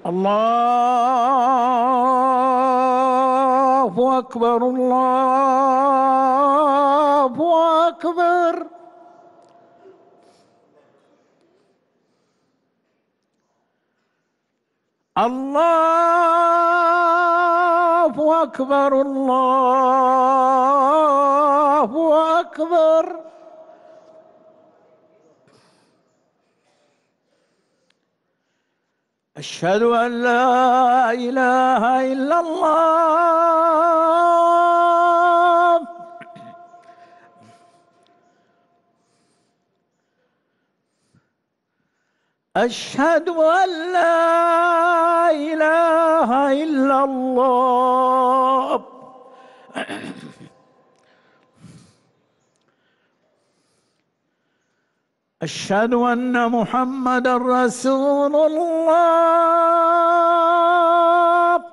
الله أكبر الله أكبر. الله أكبر الله أكبر. أشهد أن لا إله إلا الله. أشهد أن لا إله إلا الله. أشهد أن محمدًا رسول الله.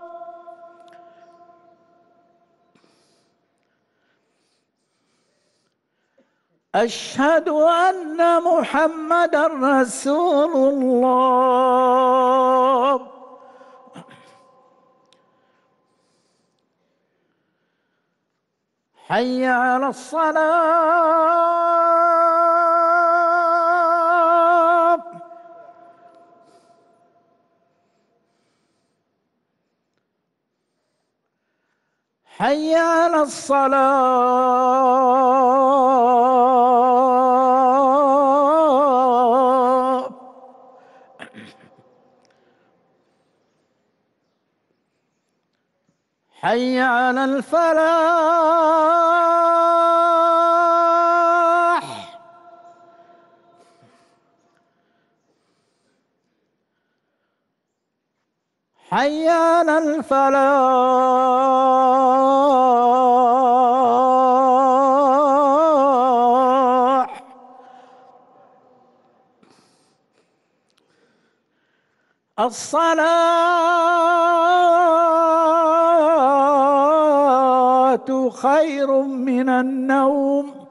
أشهد أن محمدًا رسول الله. حي على الصلاة. حي على الصلاة. حي على الفلاح. حي على الفلاح. الصلاة خير من النوم.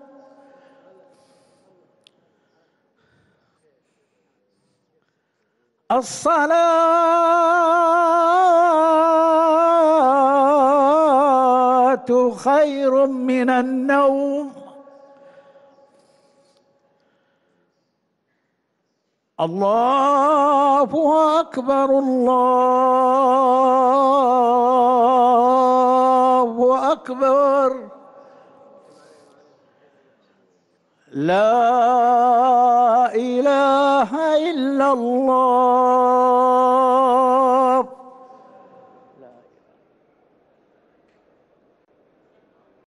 الصلاة خير من النوم. الله أكبر الله أكبر. لا إله إلا الله.